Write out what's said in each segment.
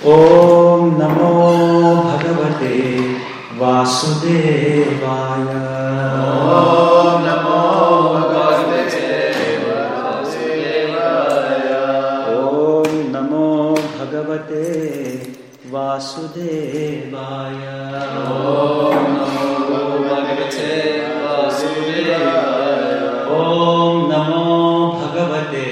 Om Namo Bhagavate Vasudevaya. Om Namo Bhagavate Vasudevaya. Om Namo Bhagavate Vasudevaya. Om Namo Bhagavate Vasudevaya. Om Namo Bhagavate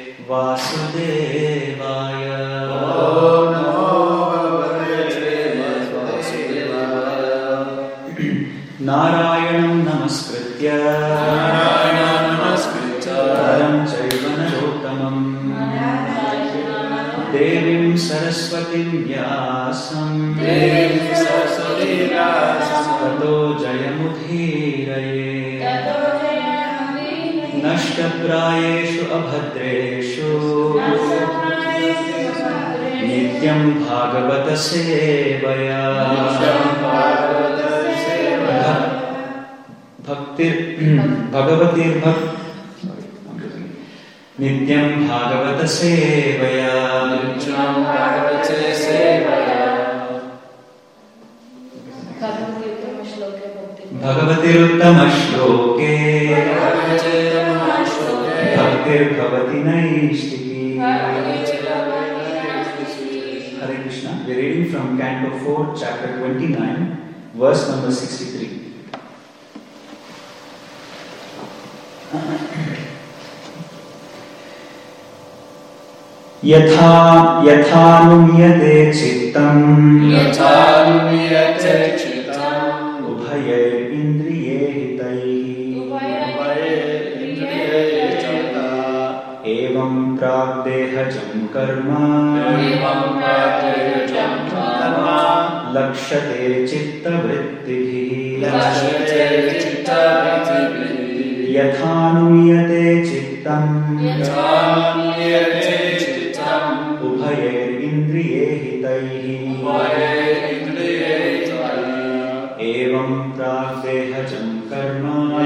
Vasudevaya. Om Namo Bhagavate Vasudevaya. Narayanam Namaskritya Naram Chaiva Narottamam Devim Saraswatim Vyasam Tato Jayamudhiraye Nashtaprayeshu Abhadreshu Nityam Bhagavata Sevaya Bhagavatir Nityam Bhagavata Sevaya. Bhagavatir Uttama Shloke Bhaktir Bhavati Naistiki. Hare Krishna. We are reading from Canto 4, chapter 29, verse number 63. यथानुमीयते चित्तम् उभयैरिन्द्रिये हितैः एवं प्राग्देहजं कर्म लक्ष्यते चित्तवृत्तिभिः यथानुमीयते चित्तम् उभयैरिन्द्रिये हितैः एवं प्राग्देहजं कर्म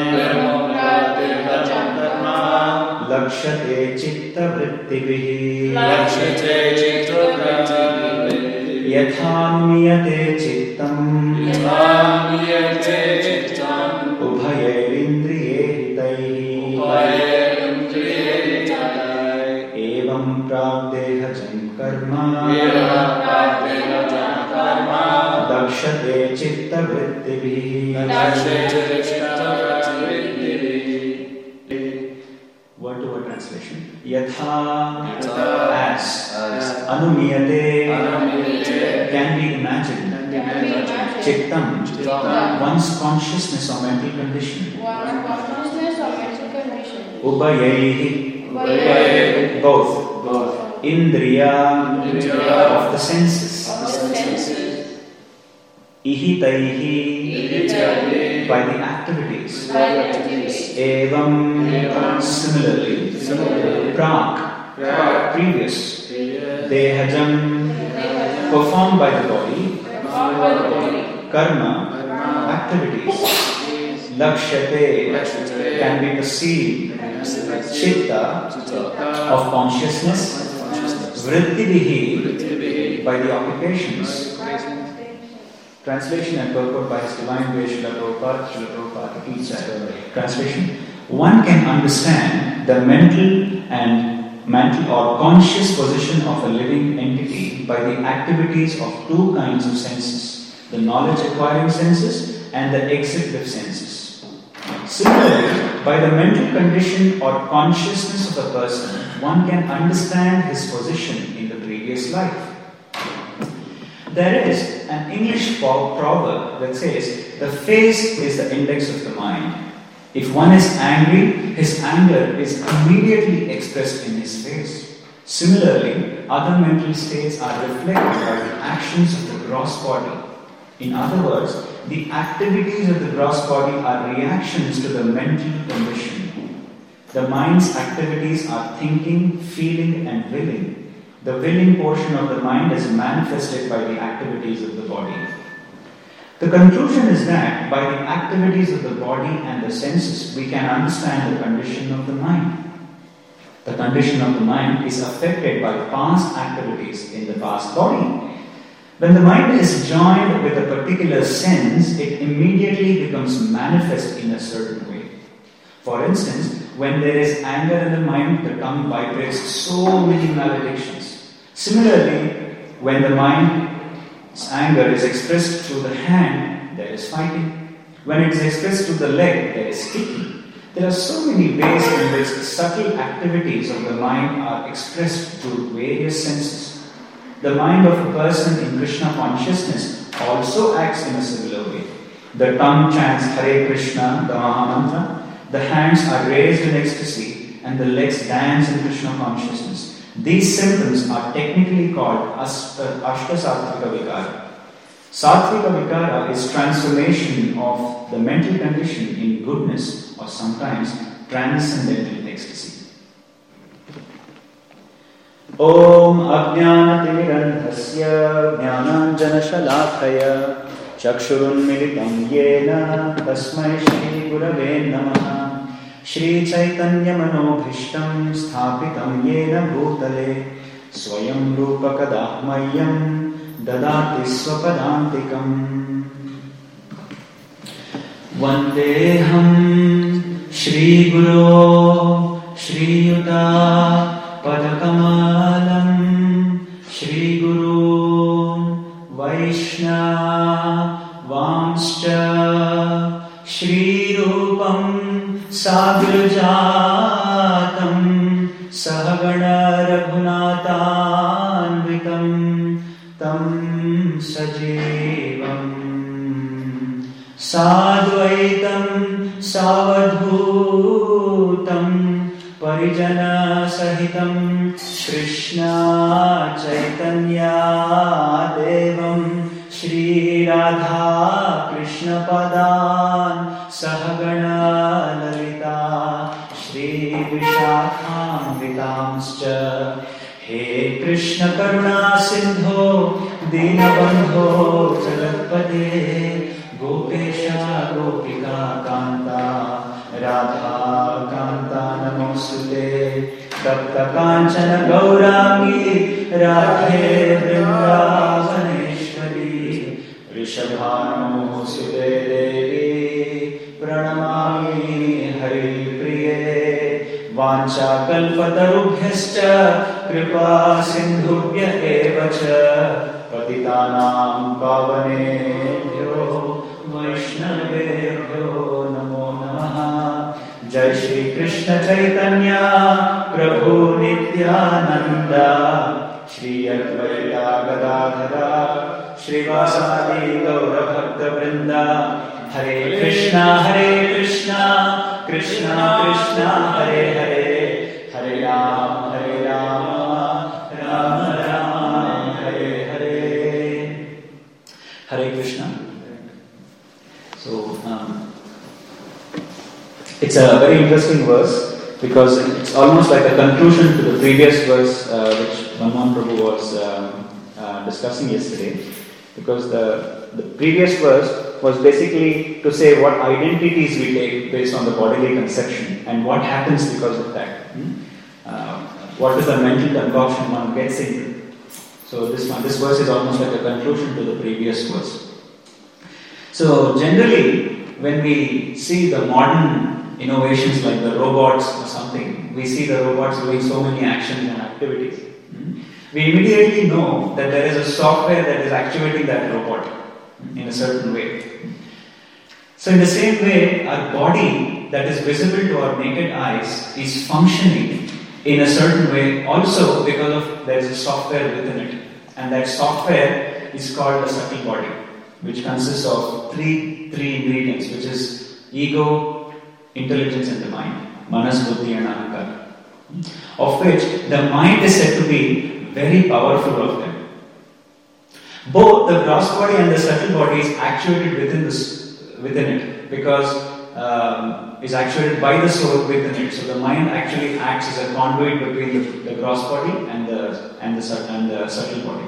लक्ष्यते चित्तवृत्तिभिः यथानुमीयते चित्तम् उभयैरिन्द्रिये हितैः एवं प्राग्देहजं कर्म लक्ष्यते चित्तवृत्तिभिः Word to word translation. Yatha as anumiyate can be imagined. Chittam one's consciousness or mental condition. Ubayaihi both. Indriya of the senses. Ihitaihi by the activities. Evam similarly. Prak previous. Dehajam performed by the body. Karma activities. Lakshyate can be perceived. Chitta of consciousness. Vrittivihi by the occupations. Translation and purport by His Divine Grace Srila Prabhupada teaches. Translation: one can understand the mental or conscious position of a living entity by the activities of two kinds of senses: the knowledge acquiring senses and the executive senses. Similarly, by the mental condition or consciousness of a person, one can understand his position in the previous life. There is an English proverb that says, the face is the index of the mind. If one is angry, his anger is immediately expressed in his face. Similarly, other mental states are reflected by the actions of the gross body. In other words, the activities of the gross body are reactions to the mental condition. The mind's activities are thinking, feeling and willing. The willing portion of the mind is manifested by the activities of the body. The conclusion is that by the activities of the body and the senses, we can understand the condition of the mind. The condition of the mind is affected by past activities in the past body When the mind is joined with a particular sense, it immediately becomes manifest in a certain way. For instance, when there is anger in the mind, the tongue vibrates so many maledictions. Similarly, when the mind's anger is expressed through the hand, there is fighting. When it is expressed through the leg, there is kicking. There are so many ways in which subtle activities of the mind are expressed through various senses. The mind of a person in Krishna consciousness also acts in a similar way. The tongue chants Hare Krishna, the Mahamantra. The hands are raised in ecstasy and the legs dance in Krishna consciousness. These symptoms are technically called Ashtasattvika Vikara. Sattvika Vikara is transformation of the mental condition in goodness or sometimes transcendental ecstasy. Om Ajnanatimirandhasya Jnananjana Shalakaya Chakshurunmilitam Yena Tasmai Shri Gurave Namaha Shri Chaitanya Manobhishtam Sthapitam Yena Bhutale Swayam Rupa Kadahmayam Dadati Swapadantikam Vandeham Shri Guru Shri Yuta Padakamalam Shri Guru Vaishna Vamscha Shri Rupam Sagrajatam Sahagana Raghunathanvitam Tam Sajeevam Sadvaitam Savadhutam Parijana Sahitam Krishna Chaitanya Devam Shri Radha Krishna Padan Sahagana Lalita Shri Vishakam Vitamscha He Krishna Karuna Sindho Dinabandho Jagatpate Gopesha Gopika Kanta Radha Kanta Namosute Tapta Kanchana Gaurangi Radhe Vrindavaneshwari Rishabhanu Sute Devi Pranamami Hari Priye Vancha Kalpatarubhyascha Kripa Sindhubhya Evacha Patitanam Pavanebhyo Vaishnavebhyo Namo Namaha Jai Shri Krishna Chaitanya Prabhu Nityananda Shri Advaita Gadadhara Shri Vasadi Gaura Bhakta Vrinda Hare Krishna Krishna Krishna Hare Hare Hare Ram Ram Ram Hare Hare. Hare Krishna. So it's a very interesting verse because it's almost like a conclusion to the previous verse which Manmohan Prabhu was discussing yesterday. Because the previous verse was basically to say what identities we take based on the bodily conception and what happens because of that. What is the mental concoction one gets into. So this verse is almost like a conclusion to the previous verse. So generally, when we see the modern innovations like the robots or something, we see the robots doing so many actions and activities. We immediately know that there is a software that is actuating that robot in a certain way. So in the same way, our body that is visible to our naked eyes is functioning in a certain way also because of there is a software within it. And that software is called the subtle body, which consists of three ingredients, which is ego, intelligence and the mind, manas, buddhi and ahankara, of which the mind is said to be very powerful of them. Both the gross body and the subtle body is actuated within it because is actuated by the soul within it. So the mind actually acts as a conduit between the gross body and the subtle body.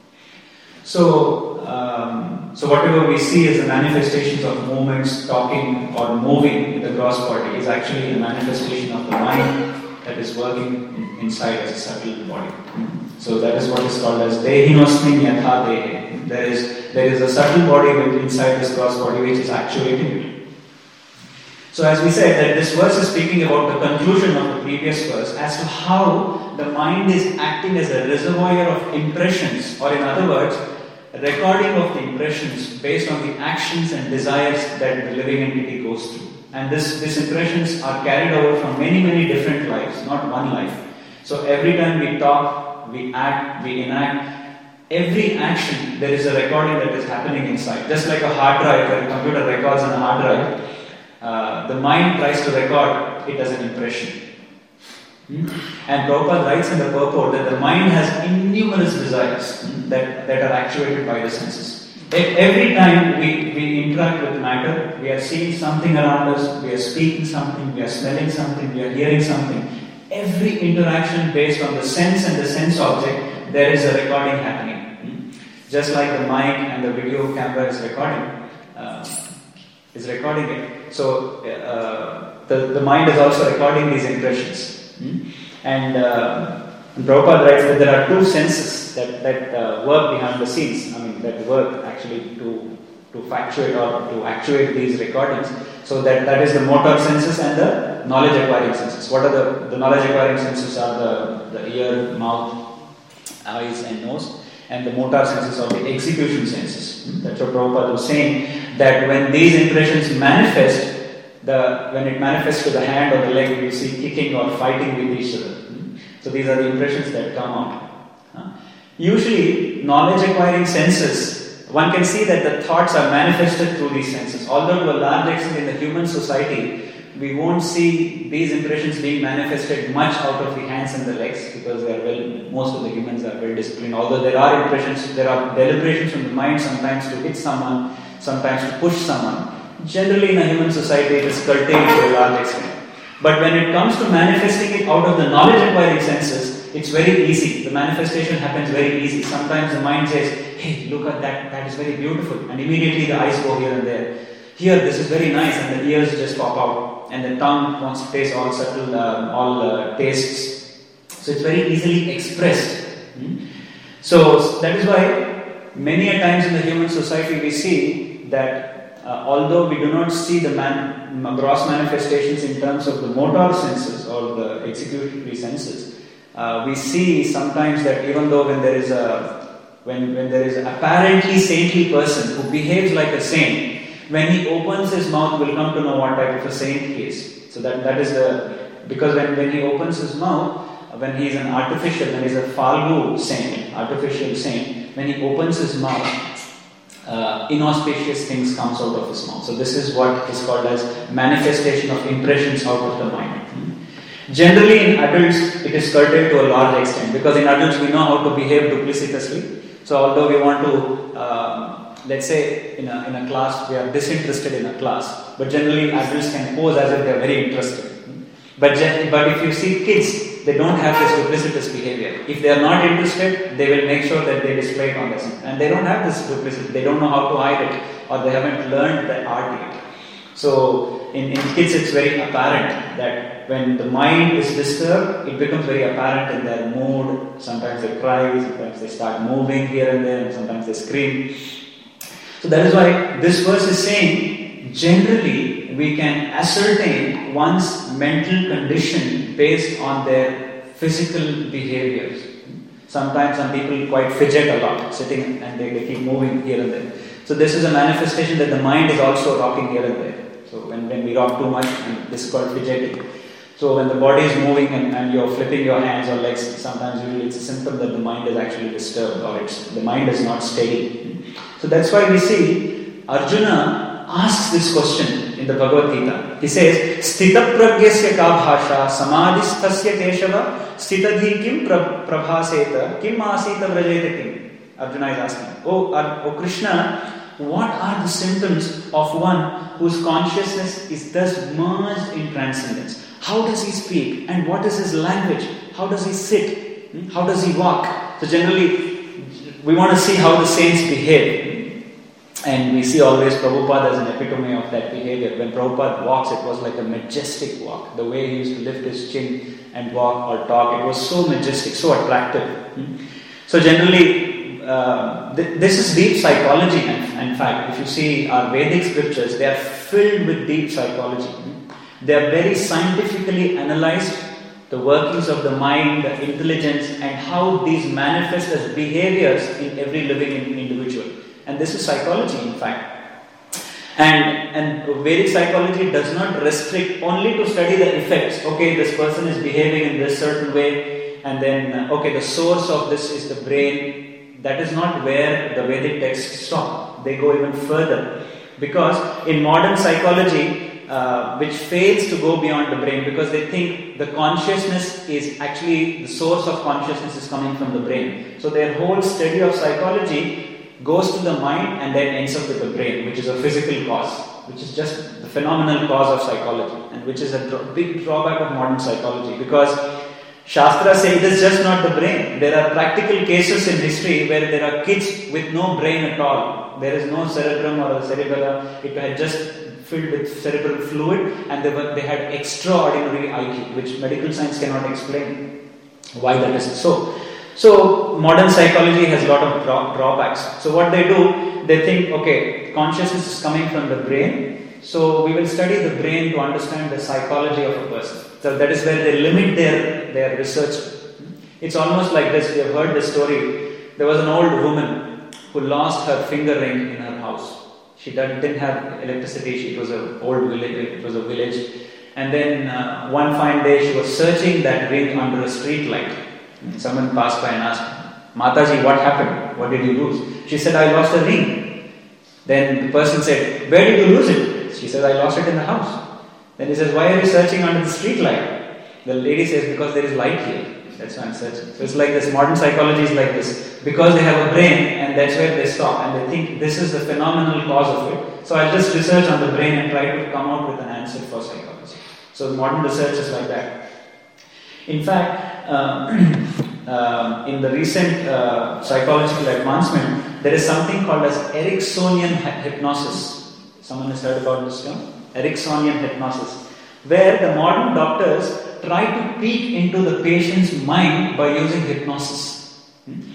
So whatever we see as the manifestations of movements, talking or moving in the gross body is actually a manifestation of the mind that is working inside as a subtle body. So that is what is called as Dehinosmin Yatha Dehe. There is a subtle body inside this gross body which is actuating it. So as we said that this verse is speaking about the conclusion of the previous verse as to how the mind is acting as a reservoir of impressions, or in other words, a recording of the impressions based on the actions and desires that the living entity goes through. And these impressions are carried over from many different lives, not one life. So every time we talk, we act, we enact, every action, there is a recording that is happening inside. Just like a hard drive, where a computer records on a hard drive, the mind tries to record it as an impression. And Prabhupada writes in the purport that the mind has innumerous desires that are actuated by the senses. Every time we interact with matter, we are seeing something around us, we are speaking something, we are smelling something, we are hearing something. Every interaction based on the sense and the sense object, there is a recording happening. Just like the mic and the video camera is recording it. So the mind is also recording these impressions. And Prabhupada writes that there are two senses that work behind the scenes. I mean, that work actually to factuate or to actuate these recordings. So that is the motor senses and the knowledge acquiring senses. What are the knowledge acquiring senses? Are the ear, mouth, eyes and nose. And the motor senses are the execution senses. That's what Prabhupada was saying, that when these impressions manifest, when it manifests to the hand or the leg, we see kicking or fighting with each other. So these are the impressions that come out. Usually, knowledge acquiring senses, one can see that the thoughts are manifested through these senses. Although to a large extent in the human society, we won't see these impressions being manifested much out of the hands and the legs, because most of the humans are well disciplined. Although there are deliberations from the mind sometimes to hit someone, sometimes to push someone. Generally in a human society it is curtailed to a large extent. But when it comes to manifesting it out of the knowledge acquiring senses, it's very easy. The manifestation happens very easy. Sometimes the mind says, hey, look at that is very beautiful. And immediately the eyes go here and there. Here, this is very nice, and the ears just pop out. And the tongue wants to taste all subtle tastes. So it's very easily expressed. So that is why many a times in the human society we see that although we do not see the gross manifestations in terms of the motor senses or the executory senses, we see sometimes that even though when there is an apparently saintly person who behaves like a saint, when he opens his mouth, we'll come to know what type of a saint he is. So that is because when he opens his mouth, when he is an artificial, when he is a falgu saint, artificial saint, when he opens his mouth, inauspicious things comes out of his mouth. So this is what is called as manifestation of impressions out of the mind. Generally in adults it is curtailed to a large extent, because in adults we know how to behave duplicitously. So although we want to, let's say in a class we are disinterested in a class, but generally adults can pose as if they are very interested. But if you see kids, they don't have this duplicitous behavior. If they are not interested, they will make sure that they display it on the scene. And they don't have this duplicity. They don't know how to hide it, or they haven't learned that art yet. So in kids it's very apparent that when the mind is disturbed, it becomes very apparent in their mood. Sometimes they cry, sometimes they start moving here and there, and sometimes they scream. So that is why this verse is saying, generally we can ascertain one's mental condition based on their physical behaviors. Sometimes some people quite fidget a lot, sitting and they keep moving here and there. So this is a manifestation that the mind is also rocking here and there. So when we rock too much, this is called fidgeting. So when the body is moving and you're flipping your hands or legs, sometimes usually it's a symptom that the mind is actually disturbed, or the mind is not steady. So that's why we see Arjuna asks this question in the Bhagavad Gita. He says, Sthita pragyasya ka bhasha samadhistasya keshava sthitadhi kim prabhaseta kim asita vrajeta kim. Arjuna is asking, O Krishna, what are the symptoms of one whose consciousness is thus merged in transcendence? How does he speak? And what is his language? How does he sit? How does he walk? So generally, we want to see how the saints behave. And we see always Prabhupada as an epitome of that behavior. When Prabhupada walks, it was like a majestic walk. The way he used to lift his chin and walk or talk, it was so majestic, so attractive. So generally, this is deep psychology. In fact, if you see our Vedic scriptures, they are filled with deep psychology. They are very scientifically analyzed, the workings of the mind, the intelligence, and how these manifest as behaviors in every living individual. And this is psychology, in fact. And Vedic psychology does not restrict only to study the effects. Okay, this person is behaving in this certain way, and then the source of this is the brain. That is not where the Vedic texts stop. They go even further, because in modern psychology, which fails to go beyond the brain, because they think the consciousness is actually, the source of consciousness is coming from the brain. So their whole study of psychology goes to the mind and then ends up with the brain, which is a physical cause, which is just the phenomenal cause of psychology, and which is a big drawback of modern psychology, because Shastra say it is just not the brain. There are practical cases in history where there are kids with no brain at all. There is no cerebrum or a cerebella. It had just filled with cerebral fluid, and they had extraordinary IQ, which medical science cannot explain why that is so. So modern psychology has a lot of drawbacks. So what they do, they think, okay, consciousness is coming from the brain, so we will study the brain to understand the psychology of a person. So that is where they limit their research. It's almost like this. We have heard this story. There was an old woman who lost her finger ring in her house. She didn't have electricity. It was an old village. It was a village. And then one fine day, she was searching that ring under a street light. Someone passed by and asked, "Mataji, what happened? What did you lose?" She said, "I lost a ring." Then the person said, "Where did you lose it?" She said, "I lost it in the house." Then he says, "Why are you searching under the street light?" The lady says, "Because there is light here. That's why I'm searching." So it's like this. Modern psychology is like this. Because they have a brain, and that's where they stop, and they think this is the phenomenal cause of it. So I'll just research on the brain and try to come out with an answer for psychology. So modern research is like that. In fact, in the recent psychological advancement, there is something called as Ericksonian hypnosis. Someone has heard about this term? Ericksonian hypnosis, where the modern doctors try to peek into the patient's mind by using hypnosis.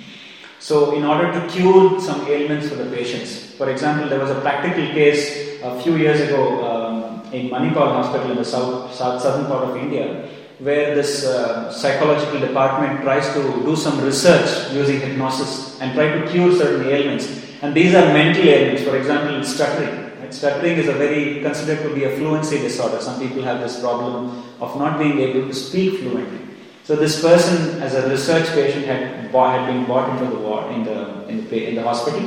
So in order to cure some ailments for the patients. For example, there was a practical case a few years ago in Manipal Hospital in the southern part of India, where this psychological department tries to do some research using hypnosis and try to cure certain ailments. And these are mental ailments. For example, stuttering. Stuttering is considered to be a fluency disorder. Some people have this problem of not being able to speak fluently. So this person, as a research patient, had been brought into the ward in the hospital,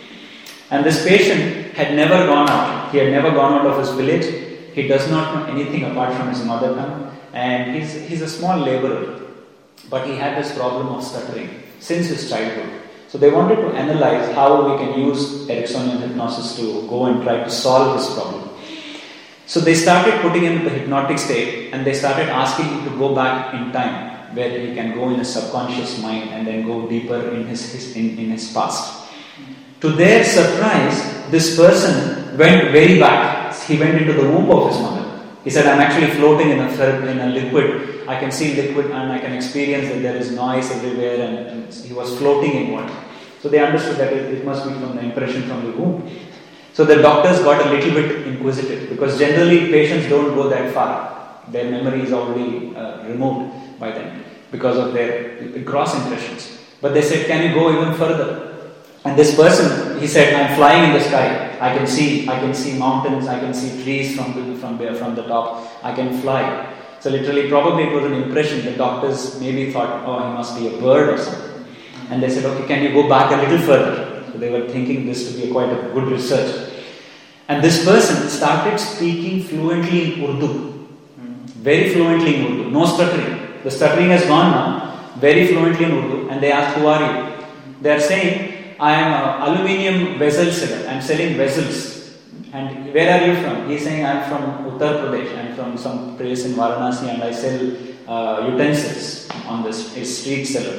and this patient had never gone out. He had never gone out of his village. He does not know anything apart from his mother tongue, and he's a small laborer, but he had this problem of stuttering since his childhood. So they wanted to analyze how we can use Ericksonian hypnosis to go and try to solve this problem. So they started putting him in the hypnotic state, and they started asking him to go back in time, where he can go in his subconscious mind and then go deeper in his past. To their surprise, this person went very back. He went into the womb of his mother. He said, "I'm actually floating in a liquid. I can see liquid and I can experience that there is noise everywhere," and he was floating in water. So they understood that it must be from the impression from the womb. So the doctors got a little bit inquisitive, because generally patients don't go that far. Their memory is already removed by them because of their gross impressions. But they said, "Can you go even further?" And this person, he said, "I'm flying in the sky. I can see mountains. I can see trees from the top. I can fly." So literally, probably it was an impression. The doctors maybe thought, "Oh, he must be a bird or something." And they said, "Okay, can you go back a little further?" So they were thinking this to be quite a good research. And this person started speaking fluently in Urdu. Very fluently in Urdu. No stuttering. The stuttering has gone now. Very fluently in Urdu. And they asked, "Who are you?" They are saying, "I am an aluminium vessel seller. I am selling vessels." "And where are you from?" He is saying, "I am from Uttar Pradesh. I am from some place in Varanasi, and I sell utensils on this street seller."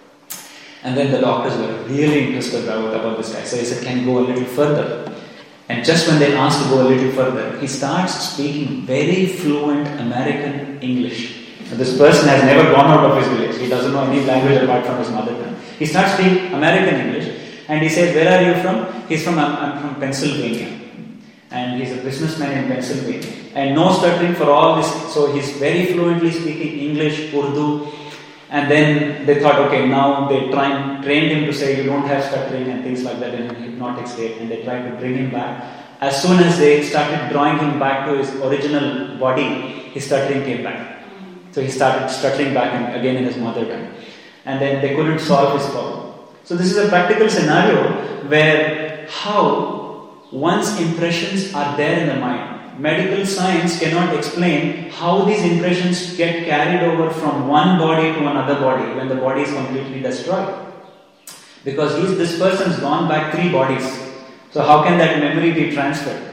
And then the doctors were really interested about this guy. So he said, "Can you go a little further?" And just when they asked to go a little further, he starts speaking very fluent American English. So this person has never gone out of his village. He doesn't know any language apart from his mother tongue. He starts speaking American English. And he says, where are you from? He's from, I'm from Pennsylvania. And he's a businessman in Pennsylvania. And no stuttering for all this. So he's very fluently speaking English, Urdu. And then they thought, okay, now they trained him to say you don't have stuttering and things like that in a hypnotic state. And they tried to bring him back. As soon as they started drawing him back to his original body, his stuttering came back. So he started stuttering back again in his mother tongue. And then they couldn't solve his problem. So this is a practical scenario where how one's impressions are there in the mind. Medical science cannot explain how these impressions get carried over from one body to another body when the body is completely destroyed. Because this person's gone back 3 bodies. So how can that memory be transferred?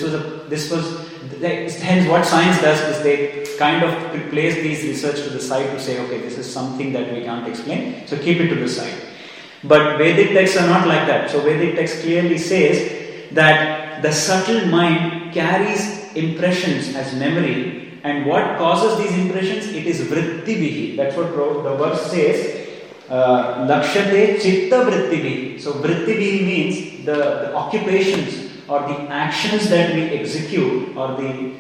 Hence what science does is they kind of place these research to the side to say, okay, this is something that we can't explain, so keep it to the side. But Vedic texts are not like that. So Vedic text clearly says that the subtle mind carries impressions as memory, and what causes these impressions? It is vrittivihi. That's what the verse says. Lakshate chitta vrittivihi. So vrittivihi means the occupations or the actions that we execute, or the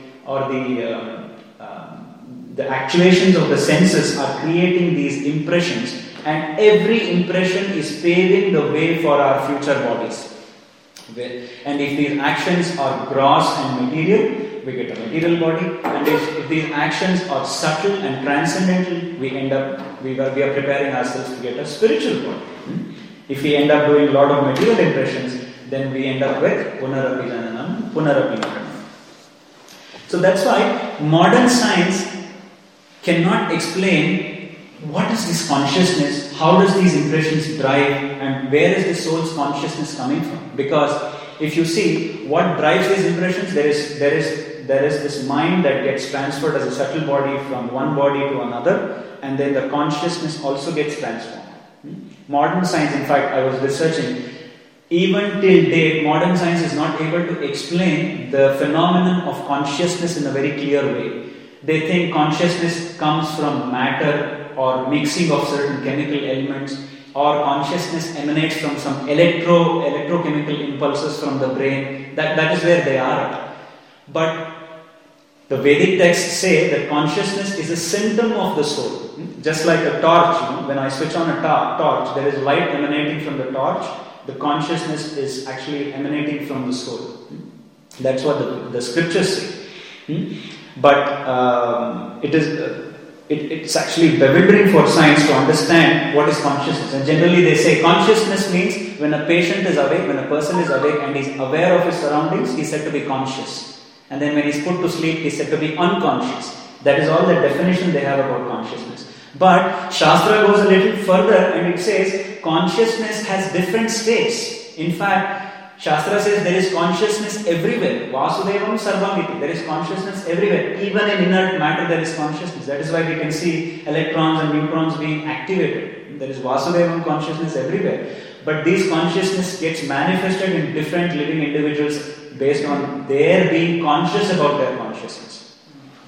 actuations of the senses are creating these impressions, and every impression is paving the way for our future bodies. And if these actions are gross and material, we get a material body, and if these actions are subtle and transcendental, we are preparing ourselves to get a spiritual body. If we end up doing a lot of material impressions, then we end up with punarapi jananam, punarapi maranam. So that's why modern science cannot explain what is this consciousness, how does these impressions drive, and where is the soul's consciousness coming from? Because if you see what drives these impressions, there is this mind that gets transferred as a subtle body from one body to another, and then the consciousness also gets transformed. Modern science, in fact, I was researching, even till date, modern science is not able to explain the phenomenon of consciousness in a very clear way. They think consciousness comes from matter or mixing of certain chemical elements, or consciousness emanates from some electrochemical impulses from the brain. That is where they are at. But the Vedic texts say that consciousness is a symptom of the soul. Just like a torch, when I switch on a torch, there is light emanating from the torch. The consciousness is actually emanating from the soul. That's what the scriptures say. But it's actually bewildering for science to understand what is consciousness. And generally they say consciousness means when a patient is awake, when a person is awake and is aware of his surroundings, he is said to be conscious. And then when he is put to sleep, he is said to be unconscious. That is all the definition they have about consciousness. But Shastra goes a little further and it says consciousness has different states. In fact, Shastra says there is consciousness everywhere. Vasudevam sarvamiti. There is consciousness everywhere. Even in inert matter there is consciousness. That is why we can see electrons and neutrons being activated. There is Vasudevam consciousness everywhere. But this consciousness gets manifested in different living individuals based on their being conscious about their consciousness.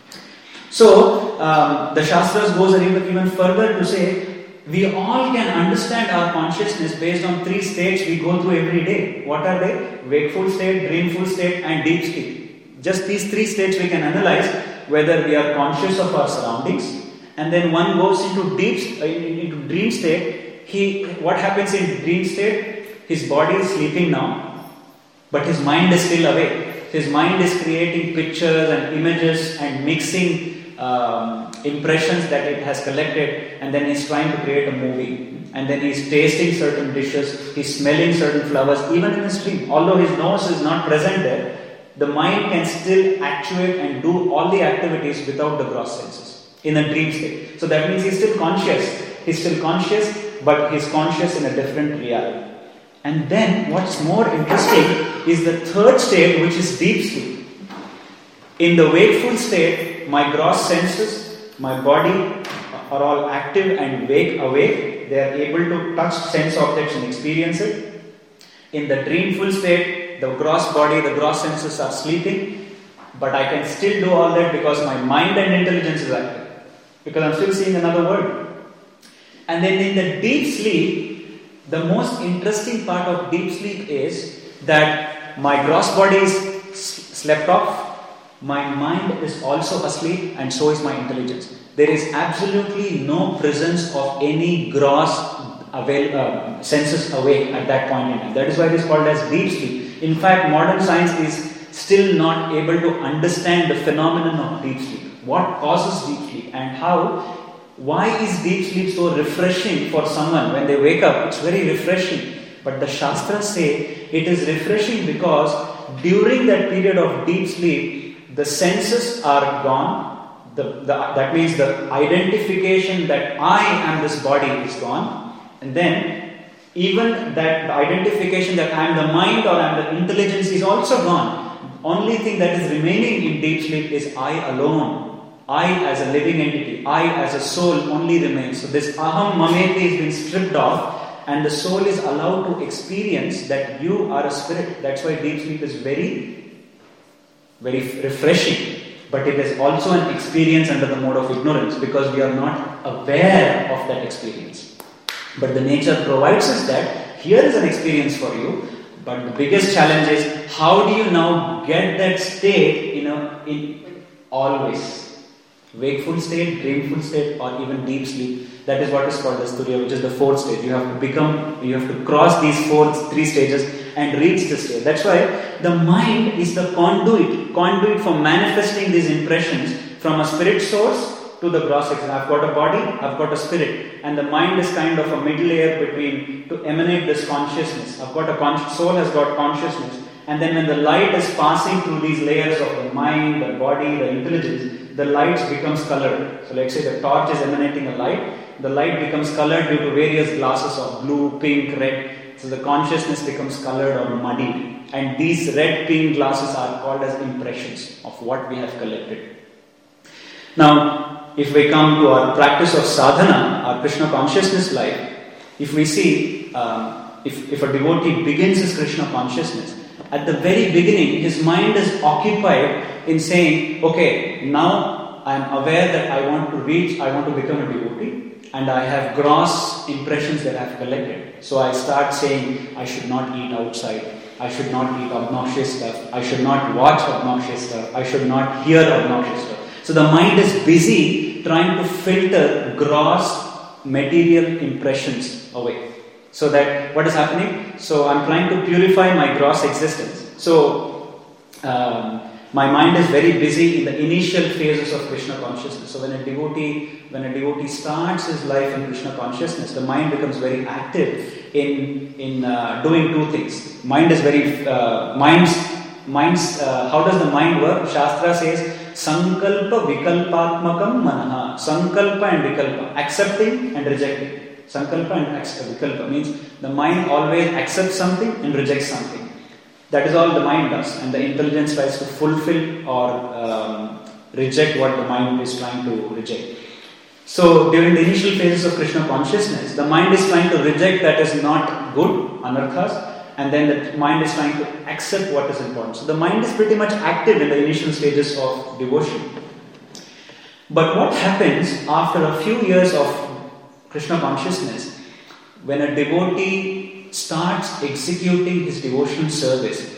So, the Shastras goes even further to say, we all can understand our consciousness based on 3 states we go through every day. What are they? Wakeful state, dreamful state and deep sleep. Just these 3 states we can analyze whether we are conscious of our surroundings. And then one goes into dream state. What happens in dream state? His body is sleeping now, but his mind is still awake. His mind is creating pictures and images and mixing impressions that it has collected, and then he's trying to create a movie, and then he's tasting certain dishes, he's smelling certain flowers, even in his dream. Although his nose is not present there, the mind can still actuate and do all the activities without the gross senses in a dream state. So that means he's still conscious, but he's conscious in a different reality. And then what's more interesting is the 3rd state, which is deep sleep. In the wakeful state, my gross senses, my body are all active and awake. They are able to touch sense objects and experience it. In the dreamful state, the gross body, the gross senses are sleeping, but I can still do all that because my mind and intelligence is active, because I'm still seeing another world. And then in the deep sleep, the most interesting part of deep sleep is that my gross body is slept off, my mind is also asleep, and so is my intelligence. There is absolutely no presence of any gross senses awake at that point in time. That is why it is called as deep sleep. In fact, modern science is still not able to understand the phenomenon of deep sleep. What causes deep sleep and how? Why is deep sleep so refreshing for someone? When they wake up, it's very refreshing. But the Shastras say it is refreshing because during that period of deep sleep, the senses are gone. That means the identification that I am this body is gone. And then even that the identification that I am the mind or I am the intelligence is also gone. Only thing that is remaining in deep sleep is I alone. I as a living entity, I as a soul only remains. So this aham mameti has been stripped off and the soul is allowed to experience that you are a spirit. That's why deep sleep is very, very refreshing. But it is also an experience under the mode of ignorance because we are not aware of that experience. But the nature provides us that here is an experience for you. But the biggest challenge is how do you now get that state in always wakeful state, dreamful state, or even deep sleep. That is what is called as Turiya, which is the fourth stage. You have to cross these three stages and reach the state. That's why the mind is the conduit for manifesting these impressions from a spirit source to the gross existence. I've got a body, I've got a spirit, and the mind is kind of a middle layer between to emanate this consciousness. I've got soul has got consciousness, and then when the light is passing through these layers of the mind, the body, the intelligence, the light becomes colored. So let's say the torch is emanating a light, the light becomes colored due to various glasses of blue, pink, red. So the consciousness becomes colored or muddied. And these red, pink glasses are called as impressions of what we have collected. Now, if we come to our practice of sadhana, our Krishna consciousness life, if we see, if a devotee begins his Krishna consciousness, at the very beginning, his mind is occupied in saying, okay, now I am aware that I want to become a devotee, and I have gross impressions that I have collected. So I start saying, I should not eat outside, I should not eat obnoxious stuff, I should not watch obnoxious stuff, I should not hear obnoxious stuff. So the mind is busy trying to filter gross material impressions away. So that what is happening? So I'm trying to purify my gross existence. So my mind is very busy in the initial phases of Krishna consciousness. So when a devotee starts his life in Krishna consciousness, the mind becomes very active in doing two things. Mind is very how does the mind work? Shastra says sankalpa vikalpatmakam manaha. Sankalpa and vikalpa, accepting and rejecting. Sankalpa and vikalpa means the mind always accepts something and rejects something. That is all the mind does, and the intelligence tries to fulfill or reject what the mind is trying to reject. So during the initial phases of Krishna consciousness, the mind is trying to reject that is not good, anarthas, and then the mind is trying to accept what is important. So the mind is pretty much active in the initial stages of devotion. But what happens after a few years of Krishna consciousness, when a devotee starts executing his devotional service,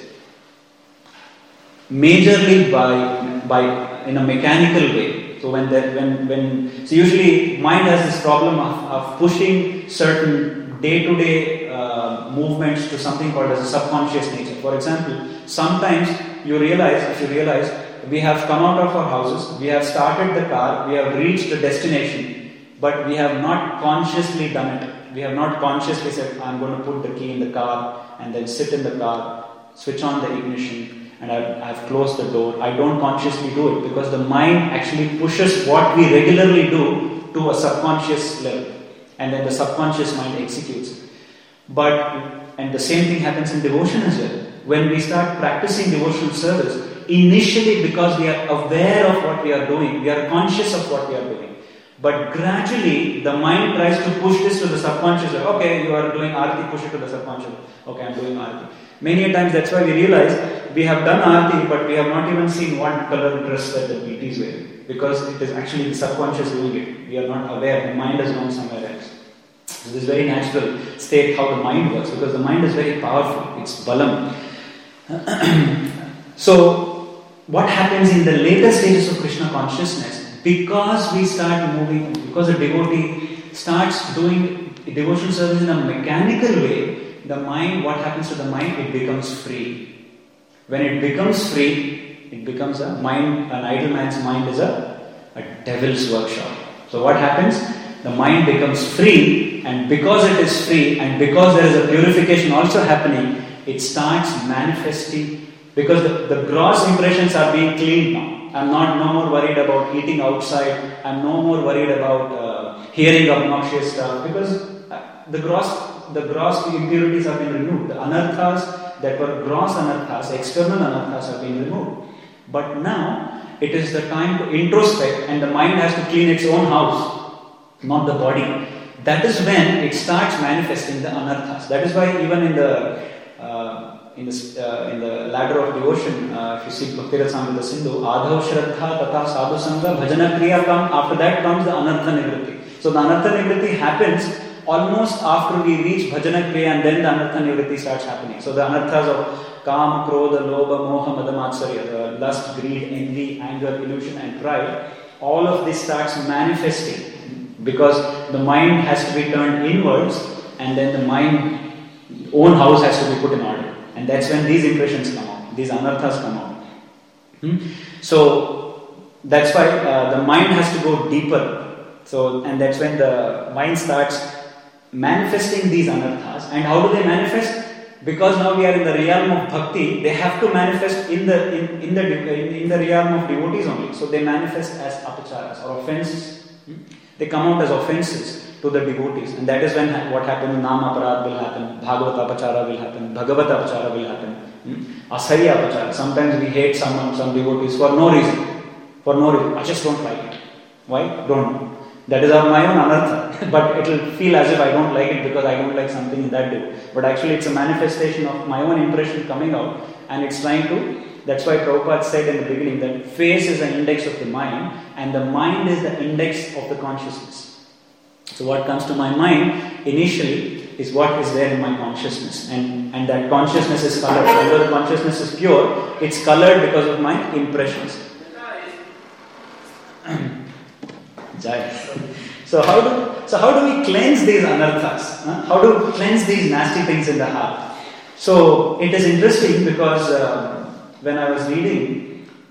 majorly by in a mechanical way. So so usually mind has this problem of pushing certain day-to-day movements to something called as a subconscious nature. For example, sometimes if you realize we have come out of our houses, we have started the car, we have reached the destination, but we have not consciously done it. We have not consciously said, I'm going to put the key in the car and then sit in the car, switch on the ignition, and I've closed the door. I don't consciously do it because the mind actually pushes what we regularly do to a subconscious level, and then the subconscious mind executes it. And the same thing happens in devotion as well. When we start practicing devotional service, initially because we are aware of what we are doing, we are conscious of what we are doing. But gradually, the mind tries to push this to the subconscious. Like, okay, you are doing arati, push it to the subconscious. Okay, I'm doing arati. Many a times, that's why we realize we have done arati, but we have not even seen what color dress that the PT is wearing. Because it is actually the subconscious doing it. We are not aware. The mind has gone somewhere else. So this is very natural state how the mind works, because the mind is very powerful. It's balam. So what happens in the later stages of Krishna consciousness, because we start moving, because a devotee starts doing devotional service in a mechanical way, the mind, what happens to the mind? It becomes free. When it becomes free, it becomes a mind, an idle man's mind is a devil's workshop. So what happens? The mind becomes free, and because it is free, and because there is a purification also happening, it starts manifesting, because the gross impressions are being cleaned now. I'm no more worried about eating outside, I'm no more worried about hearing obnoxious stuff, because the gross impurities have been removed. The anarthas that were gross anarthas, external anarthas have been removed. But now it is the time to introspect, and the mind has to clean its own house, not the body. That is when it starts manifesting the anarthas. That is why even in the ladder of devotion, if you see Bhakti-Rasa Samrita Sindhu, Adhav Shraddha Tata Sadhu Sangha Bhajana Kriya come, after that comes the Anartha Nivritti. So the Anartha Nivritti happens almost after we reach Bhajana Kriya, and then the Anartha Nivritti starts happening. So the anarthas of Kam, Krodha, Lobha, Moha, Madamatsarya, the lust, greed, envy, anger, illusion and pride, all of this starts manifesting, because the mind has to be turned inwards, and then the mind own house has to be put in order. And that's when these impressions come out, these anarthas come out. So that's why the mind has to go deeper. So, and that's when the mind starts manifesting these anarthas. And how do they manifest? Because now we are in the realm of bhakti, they have to manifest in the realm of devotees only. So they manifest as apacharas or offenses. They come out as offenses to the devotees, and that is when what happens, Nama Aparad will happen, Bhagavata Apachara will happen, Bhagavata Apachara will happen, Asarya Apachara. Sometimes we hate someone, some devotees for no reason. I just don't like it. Why? Don't know. That is my own anartha. But it will feel as if I don't like it because I don't like something in that day. But actually it's a manifestation of my own impression coming out, and it's trying to. That's why Prabhupada said in the beginning that face is the index of the mind, and the mind is the index of the consciousness. So what comes to my mind initially is what is there in my consciousness, and that consciousness is colored. So although the consciousness is pure, it's colored because of my impressions. Jai. So how do we cleanse these anarthas? How do we cleanse these nasty things in the heart? So it is interesting because when I was reading,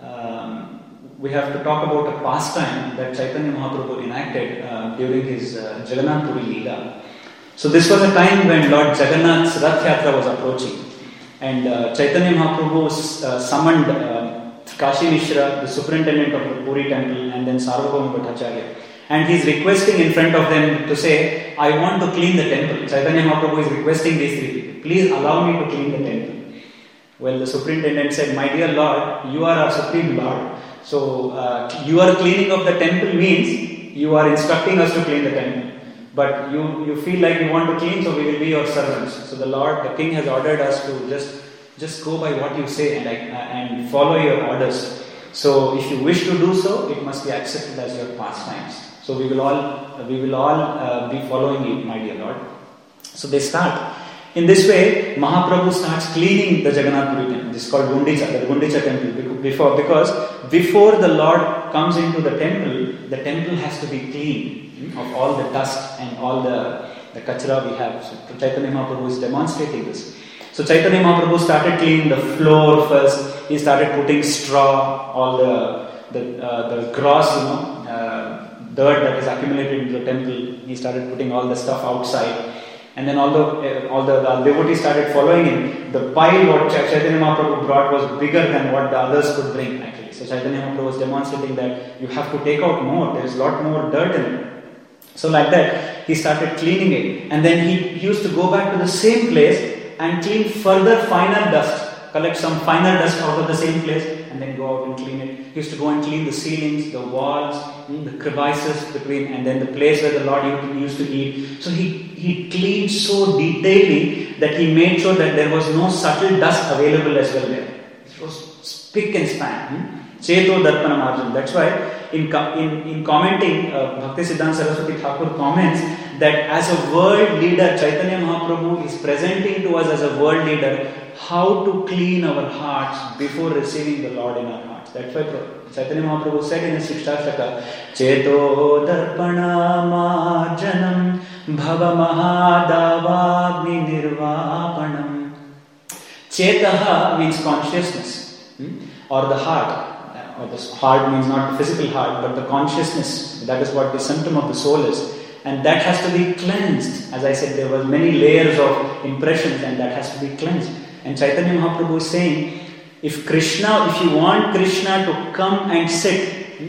we have to talk about a pastime that Chaitanya Mahaprabhu enacted during his Jagannath Puri Leela. So this was a time when Lord Jagannath's Rath Yatra was approaching, and Chaitanya Mahaprabhu summoned Kashi Mishra, the superintendent of the Puri temple, and then Sarvabhauma Bhattacharya. And he is requesting in front of them to say, I want to clean the temple. Chaitanya Mahaprabhu is requesting these three people, please allow me to clean the temple. Well, the superintendent said, my dear Lord, you are our supreme Lord. So, your cleaning of the temple means you are instructing us to clean the temple. But you feel like you want to clean, so we will be your servants. So the king has ordered us to just go by what you say and follow your orders. So if you wish to do so, it must be accepted as your pastimes. So we will all be following you, my dear Lord. So they start. In this way, Mahaprabhu starts cleaning the Jagannath Puri temple. This is called Gundicha, the Gundicha temple. Because before the Lord comes into the temple has to be clean of all the dust and all the kachra we have. So Chaitanya Mahaprabhu is demonstrating this. So Chaitanya Mahaprabhu started cleaning the floor first. He started putting straw, all the gross, dirt that is accumulated in the temple. He started putting all the stuff outside. And then all the devotees started following him. The pile what Chaitanya Mahaprabhu brought was bigger than what the others could bring actually. So Chaitanya Mahaprabhu was demonstrating that you have to take out more. There is a lot more dirt in it. So like that, he started cleaning it. And then he used to go back to the same place and clean further finer dust. Collect some finer dust out of the same place and then go out and clean it. He used to go and clean the ceilings, the walls, the crevices between, and then the place where the Lord used to eat. So he cleaned so detailedly that he made sure that there was no subtle dust available as well there. It was spick and span. Cheto Darpana Marjan. That's why in commenting, Bhaktisiddhanta Saraswati Thakur comments that as a world leader, Chaitanya Mahaprabhu is presenting to us as a world leader how to clean our hearts before receiving the Lord in our hearts. That's why Chaitanya Mahaprabhu said in his Shikshashaka, Cheto darpana marjanam bhava mahadavagni nirvapanam. Chetaha means consciousness, or the heart. Or the heart means not the physical heart, but the consciousness. That is what the symptom of the soul is. And that has to be cleansed. As I said, there were many layers of impressions and that has to be cleansed. And Chaitanya Mahaprabhu is saying, if you want Krishna to come and sit,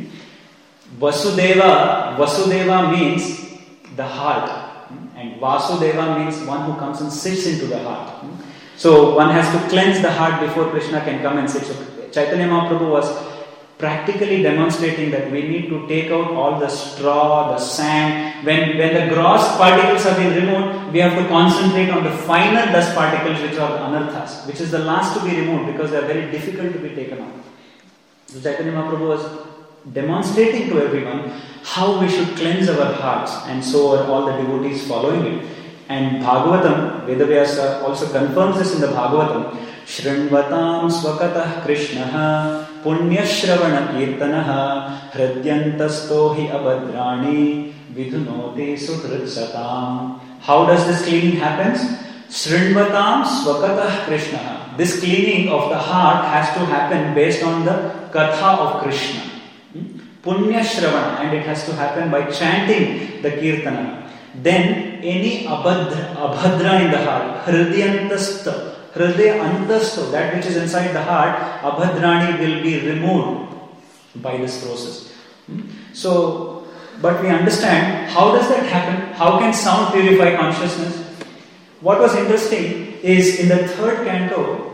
Vasudeva means the heart. And Vasudeva means one who comes and sits into the heart. So one has to cleanse the heart before Krishna can come and sit. So Chaitanya Mahaprabhu was practically demonstrating that we need to take out all the straw, the sand. When the gross particles have been removed, we have to concentrate on the finer dust particles, which are the anarthas, which is the last to be removed because they are very difficult to be taken out. So Chaitanya Mahaprabhu was demonstrating to everyone how we should cleanse our hearts, and so are all the devotees following it. And Bhagavatam, Vedavyasa also confirms this in the Bhagavatam. Shrinvatam swakatah Krishnaha punyashravana kirtanaha hridyantasto hi abhadrani vidhunote sudhritsatam. How does this cleaning happen? Shrinvatam swakatah Krishnaha. This cleaning of the heart has to happen based on the katha of Krishna. Punyashravana, and it has to happen by chanting the kirtana. Then any abhadra in the heart, hridyantasta, that which is inside the heart, abhadrani will be removed by this process. So, but we understand, how does that happen? How can sound purify consciousness? What was interesting is in the third canto,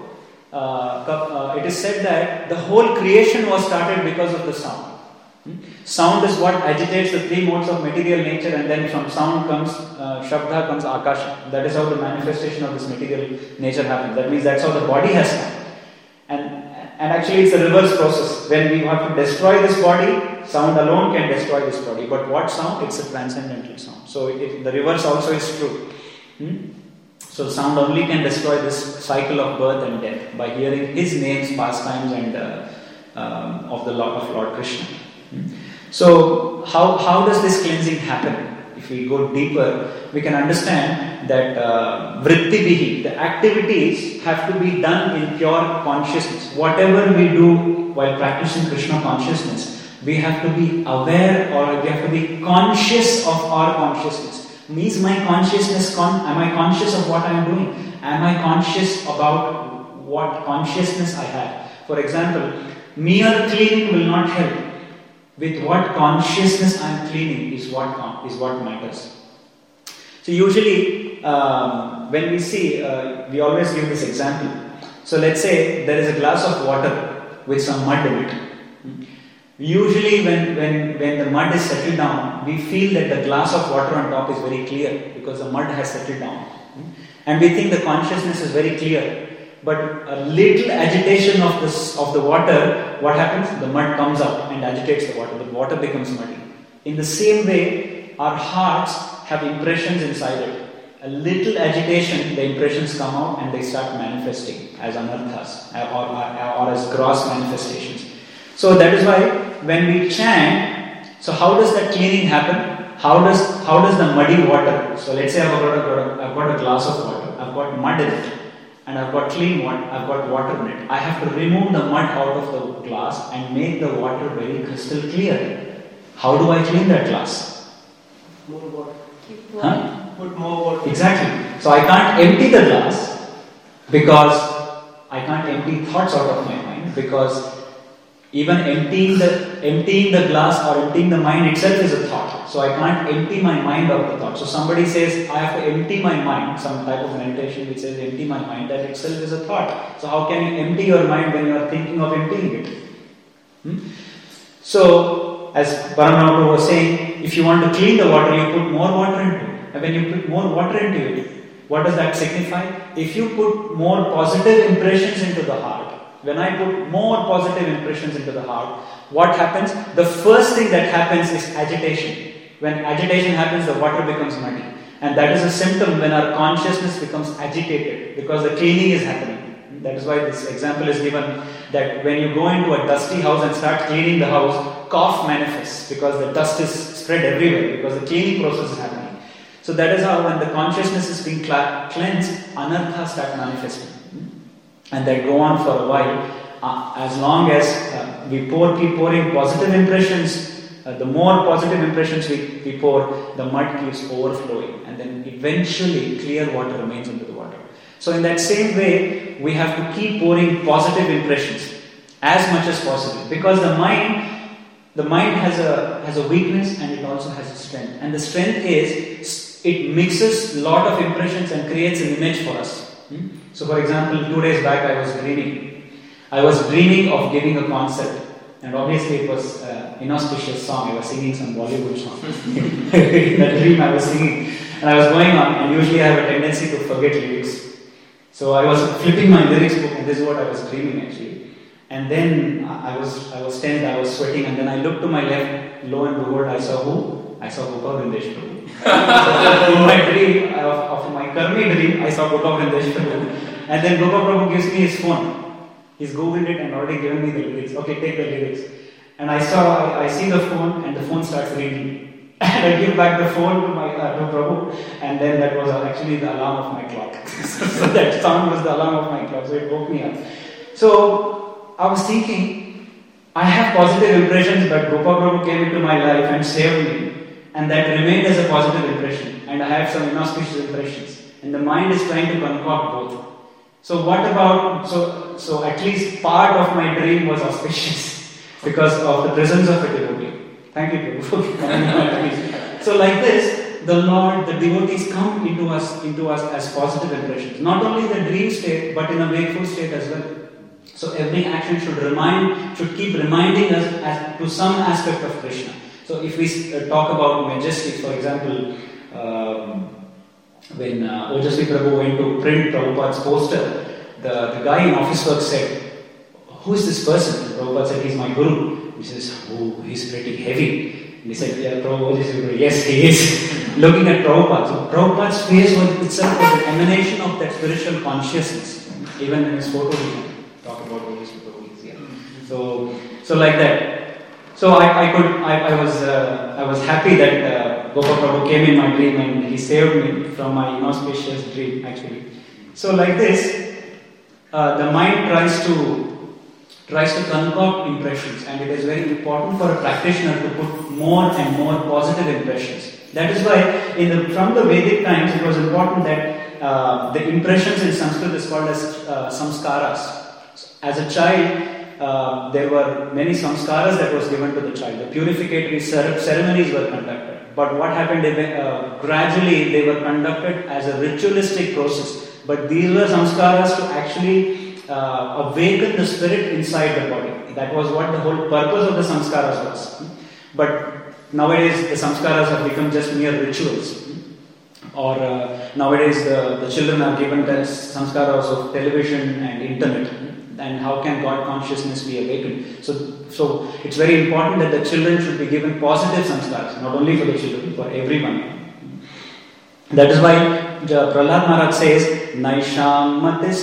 it is said that the whole creation was started because of the sound. Sound is what agitates the three modes of material nature, and then from sound comes Shabda, comes Akasha. That is how the manifestation of this material nature happens. That means that's how the body has come. And actually it's a reverse process. When we have to destroy this body, sound alone can destroy this body. But what sound? It's a transcendental sound. So the reverse also is true. So sound only can destroy this cycle of birth and death by hearing His names, pastimes, and of the Lord Krishna. So how does this cleansing happen? If we go deeper, we can understand that vrittibihi, the activities have to be done in pure consciousness. Whatever we do while practicing Krishna consciousness, we have to be aware, or we have to be conscious of our consciousness. Means my consciousness, am I conscious of what I am doing? Am I conscious about what consciousness I have? For example, mere cleaning will not help. With what consciousness I am cleaning is what matters. So usually when we see, we always give this example. So let's say there is a glass of water with some mud in it. Usually when the mud is settled down, we feel that the glass of water on top is very clear because the mud has settled down. And we think the consciousness is very clear. But a little agitation of the water, what happens? The mud comes out and agitates the water. The water becomes muddy. In the same way, our hearts have impressions inside it. A little agitation, the impressions come out and they start manifesting as anarthas or as gross manifestations. So that is why when we chant, so how does that cleaning happen? How does the muddy water? So let's say I've got a glass of water. I've got mud in it. And I've got clean water, I've got water in it. I have to remove the mud out of the glass and make the water very crystal clear. How do I clean that glass? More water. Put more water. Exactly. So I can't empty the glass because I can't empty thoughts out of my mind, because even emptying the glass or emptying the mind itself is a thought. So I can't empty my mind of the thought. So somebody says, I have to empty my mind, some type of meditation which says empty my mind, that itself is a thought. So how can you empty your mind when you are thinking of emptying it? So, as Paramahama was saying, if you want to clean the water, you put more water into it. And when you put more water into it, what does that signify? If you put more positive impressions into the heart, when I put more positive impressions into the heart, what happens? The first thing that happens is agitation. When agitation happens, the water becomes muddy. And that is a symptom when our consciousness becomes agitated, because the cleaning is happening. That is why this example is given, that when you go into a dusty house and start cleaning the house, cough manifests because the dust is spread everywhere, because the cleaning process is happening. So that is how when the consciousness is being cleansed, anarthas start manifesting. And they go on for a while. As long as we keep pouring positive impressions, the more positive impressions we pour, the mud keeps overflowing, and then eventually clear water remains into the water. So in that same way, we have to keep pouring positive impressions as much as possible, because the mind has a weakness and it also has a strength. And the strength is it mixes a lot of impressions and creates an image for us. So for example, 2 days back I was dreaming of giving a concert. And obviously it was an inauspicious song. I was singing some Bollywood song. In that dream I was singing. And I was going on, and usually I have a tendency to forget lyrics. So I was flipping my lyrics book, and this is what I was dreaming actually. And then I was tense, I was sweating, and then I looked to my left, lo and behold, I saw who? I saw Gopa Vrindesh Prabhu. In my dream, of my Karmi dream, I saw Gopa Vrindesh Prabhu. And then Gopa Prabhu gives me his phone. He's googled it and already given me the lyrics. Okay, take the lyrics. And I see the phone, and the phone starts ringing. And I give back the phone to Prabhu, and then that was actually the alarm of my clock. So that sound was the alarm of my clock, so it woke me up. So I was thinking, I have positive impressions, but Gopa Prabhu came into my life and saved me, and that remained as a positive impression. And I have some inauspicious impressions, and the mind is trying to concoct both. So what about, so at least part of my dream was auspicious because of the presence of a devotee. Thank you, Prabhu, for coming to my dream. So like this, the Lord, the devotees come into us as positive impressions. Not only the dream state, but in a wakeful state as well. So every action should keep reminding us to some aspect of Krishna. So if we talk about majestic, for example, when Ojasvi Prabhu went to print Prabhupada's poster, the guy in office work said, "Who is this person?" Prabhupada said, "He's my guru." He says, "Oh, he's pretty heavy." And he said, "Yeah, Prabhupada, yes, he is." Looking at Prabhupada, so Prabhupada's face itself was an emanation of that spiritual consciousness. Even in his photo, we can talk about Ojasvi Prabhu here. So like that. So I was happy that Gopa Prabhu came in my dream and he saved me from my inauspicious dream actually. So like this, the mind tries to concoct impressions, and it is very important for a practitioner to put more and more positive impressions. That is why from the Vedic times it was important that the impressions in Sanskrit is called as samskaras. As a child, there were many samskaras that was given to the child. The purificatory ceremonies were conducted. But what happened, gradually they were conducted as a ritualistic process. But these were samskaras to actually awaken the spirit inside the body. That was what the whole purpose of the samskaras was. But nowadays the samskaras have become just mere rituals. Or nowadays the children are given samskaras of television and internet. And how can God consciousness be awakened? So it's very important that the children should be given positive samskaras, not only for the children, for everyone. That is why Prahlad Maharaj says, Naisham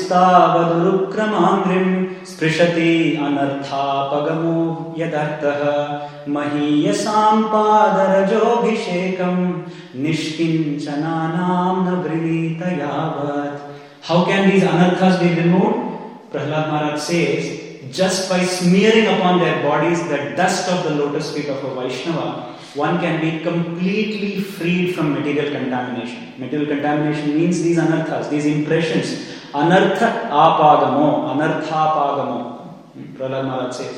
matistavadurukkramangrim sprishati anarthapagamo yadartaha mahiyasam padarajobhishekam nishkinchananam navrinita yavat. How can these anarthas be removed? Prahlad Maharaj says, just by smearing upon their bodies the dust of the lotus feet of a Vaishnava, one can be completely freed from material contamination. Material contamination means these anarthas, these impressions. Anartha apagamo, Prahlad Maharaj says.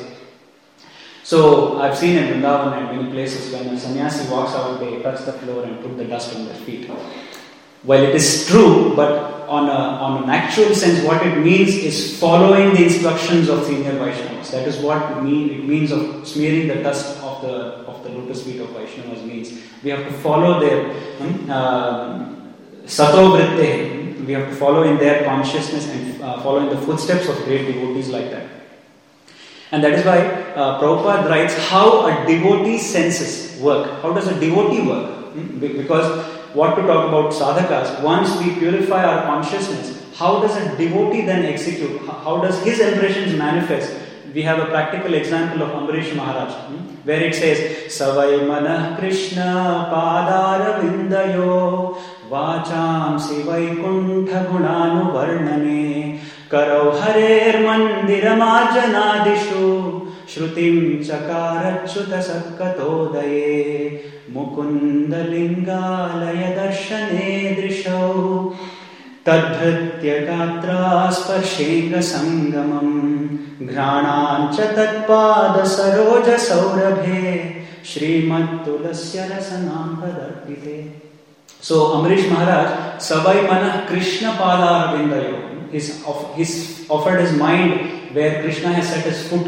So I've seen in Vrindavan and many places when a sannyasi walks out, they touch the floor and put the dust on their feet. Well, it is true, but on an actual sense, what it means is following the instructions of senior Vaishnavas. That is what it means of smearing the dust of the lotus feet of Vaishnavas means. We have to follow their sato vritte, We have to follow in their consciousness and follow in the footsteps of great devotees like that. And that is why Prabhupada writes how a devotee's senses work. How does a devotee work? Because what to talk about sadhakas, once we purify our consciousness, how does a devotee then execute? How does his impressions manifest? We have a practical example of Ambarish Maharaj, where it says, Savai manah Krishna padara vindayo vacham sivai kuntha gunanu varnane karau harer mandiramajanadishu shrutim chakarachyuta sakkatodaye mukunda lingalaya darshane drishau tadhritya gatra sparshenga sangamam घ्राणांच तत्पाद Saroj सौरभे श्रीमत् तुलस्य रसनां पदर्पिते. So Ambarish Maharaj, Savai Manah Krishna Padaravindayo, he's offered his mind where Krishna has set his foot.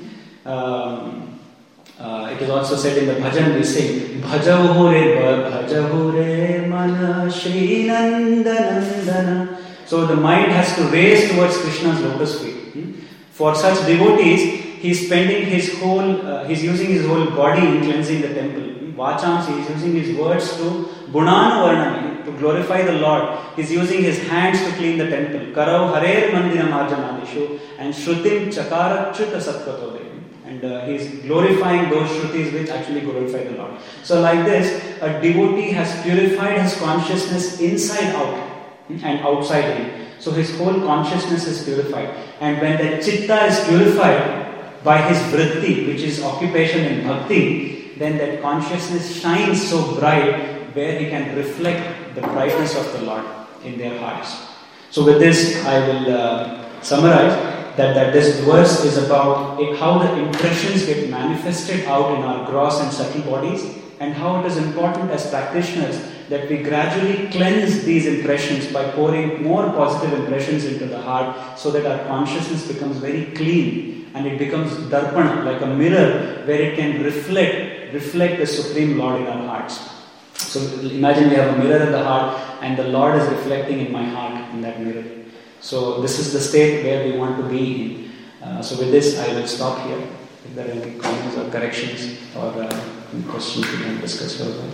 It is also said in the bhajan we sing, Bhajahu re mana Shri Nandanandana. So the mind has to raise towards Krishna's lotus feet. For such devotees, he's spending his whole, he's using his whole body in cleansing the temple. Vachams, he's using his words to Gunanu Varnani, to glorify the Lord. He's using his hands to clean the temple. Karau Harer Mandiram Arjanadishu and Shrutim Chakarachyuta Satkatode. And he's glorifying those Shrutis which actually glorify the Lord. So like this, a devotee has purified his consciousness inside out and outside in. So his whole consciousness is purified. And when the chitta is purified by his vritti, which is occupation in bhakti, then that consciousness shines so bright where he can reflect the brightness of the Lord in their hearts. So with this, I will summarize that this verse is about how the impressions get manifested out in our gross and subtle bodies, and how it is important as practitioners that we gradually cleanse these impressions by pouring more positive impressions into the heart, so that our consciousness becomes very clean and it becomes darpana, like a mirror where it can reflect the Supreme Lord in our hearts. So imagine we have a mirror in the heart and the Lord is reflecting in my heart in that mirror. So this is the state where we want to be in. So with this I will stop here. If there are any comments or corrections or any questions we can discuss further.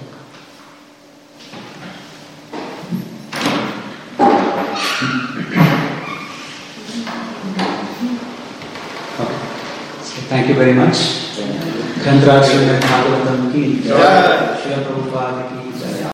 Thank you very much. Granth Raj Srimad Bhagavatam ki Jai. Srila Prabhupada ki